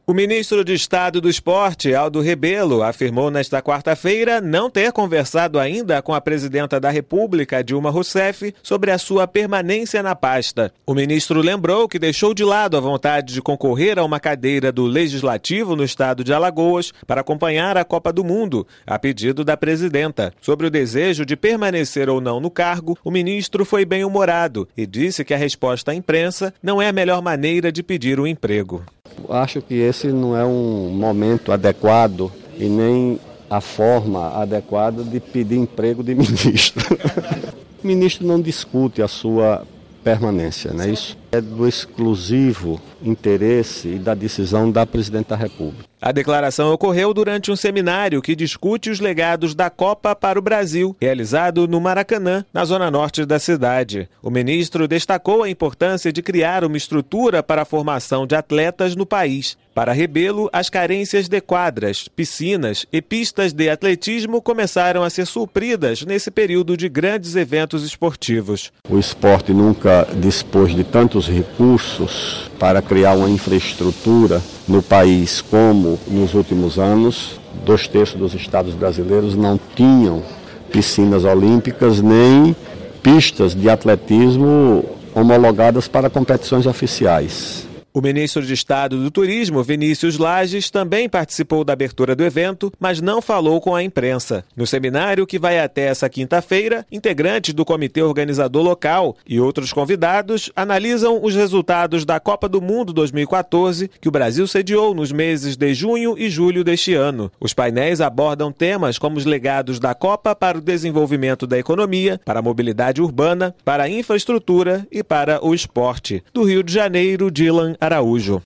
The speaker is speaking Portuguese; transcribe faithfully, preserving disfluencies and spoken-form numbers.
O ministro de Estado do Esporte, Aldo Rebelo, afirmou nesta quarta-feira não ter conversado ainda com a presidenta da República, Dilma Rousseff, sobre a sua permanência na pasta. O ministro lembrou que deixou de lado a vontade de concorrer a uma cadeira do Legislativo no estado de Alagoas para acompanhar a Copa do Mundo, a pedido da presidenta. Sobre o desejo de permanecer ou não no cargo, o ministro foi bem-humorado e disse que a resposta à imprensa não é a melhor maneira de pedir o emprego. Acho que esse não é um momento adequado e nem a forma adequada de pedir emprego de ministro. O ministro não discute a sua permanência, não é isso? É do exclusivo interesse e da decisão da presidenta da República. A declaração ocorreu durante um seminário que discute os legados da Copa para o Brasil, realizado no Maracanã, na zona norte da cidade. O ministro destacou a importância de criar uma estrutura para a formação de atletas no país. Para Rebelo, as carências de quadras, piscinas e pistas de atletismo começaram a ser supridas nesse período de grandes eventos esportivos. O esporte nunca dispôs de tantos recursos para criar uma infraestrutura no país como nos últimos anos. Dois terços dos estados brasileiros não tinham piscinas olímpicas nem pistas de atletismo homologadas para competições oficiais. O ministro de Estado do Turismo, Vinícius Lages, também participou da abertura do evento, mas não falou com a imprensa. No seminário, que vai até essa quinta-feira, integrantes do comitê organizador local e outros convidados analisam os resultados da Copa do Mundo dois mil e quatorze, que o Brasil sediou nos meses de junho e julho deste ano. Os painéis abordam temas como os legados da Copa para o desenvolvimento da economia, para a mobilidade urbana, para a infraestrutura e para o esporte. Do Rio de Janeiro, Dylan Araújo.